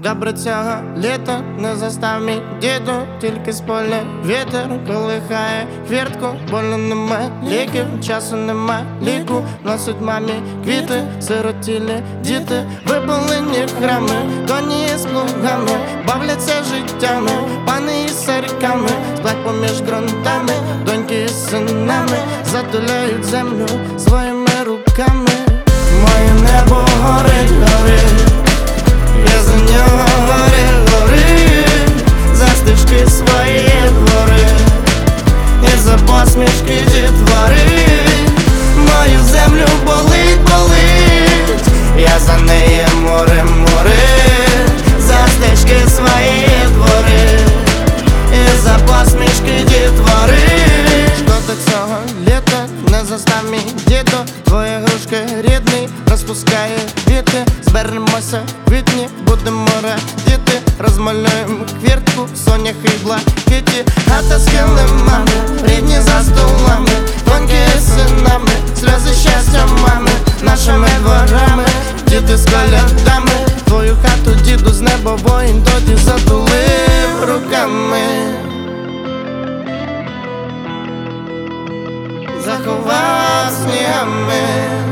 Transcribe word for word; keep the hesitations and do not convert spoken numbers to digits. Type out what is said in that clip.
Добре цього літа не застав мій діду, тільки з поля вітер колихає хвіртку. Болю нема ліків, часу нема ліку. Носить мамі квіти, сиротілі діти, випалені храми, коні з плугами, бавляться життями, пани із сарками, сплять поміж ґрунтами, доньки із синами затуляють землю своїми руками. Моє небо горить, горить, я за нього горить, горить, за стежки свої двори і за посмішки дітвори. Мою землю болить, болить, я за неї море, море, за стежки свої двори і за посмішки дітвори. Шкода цього літа не застав мій діду, твоя грушка рідний розпускає квіти. Зберемося в квітні, будемо радіти, розмалюємо хвіртку, сонях і блакиті. Хата з килимами, рідні за столами, доньки з синами, сльози щастя мами, нашими дворами, діти з колядами. Твою хату діду з неба воїн тоді затулив руками, заховав снігами.